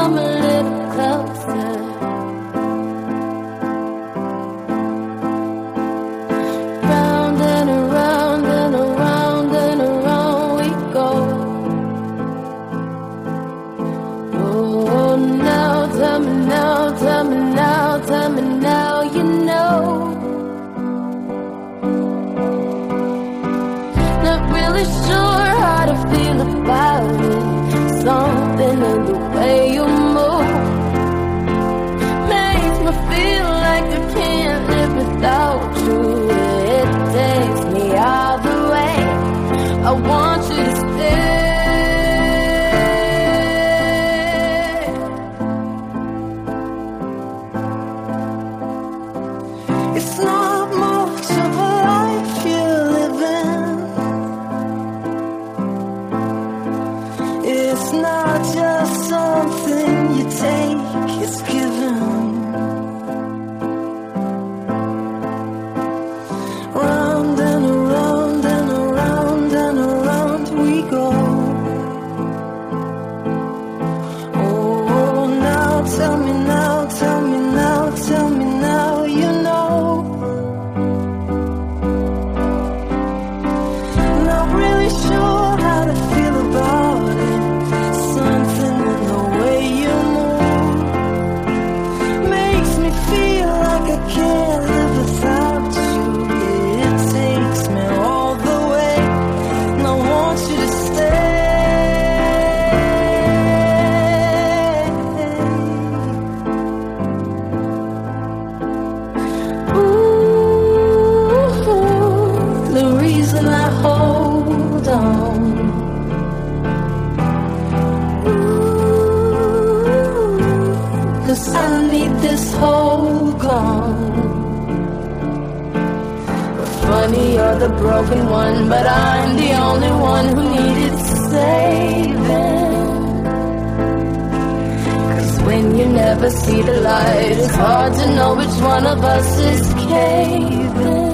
come a little closer. Round and around and around and around we go. Oh, now tell me now, tell me now, tell me now, you know. Not really sure how to feel about it. Something in the way you move makes me feel like I can't live without you. It takes me all the way. I want you to stay. It's not much of a life you're living. It's not just something you take, it's given. Round and around and around and around we go. Oh, now tell me now, tell me now, tell me now, you know. Not really sure how to feel about it. Something in the way you move makes me feel like I can't live without you. It takes me all the way, and I want you to stay. Ooh, the reason I hold on. Cause I need this whole gone. Funny, you're the broken one, but I'm the only one who needed saving. Cause when you never see the light, it's hard to know which one of us is caving.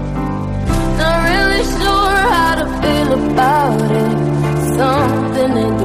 Not really sure how to feel about it. Something in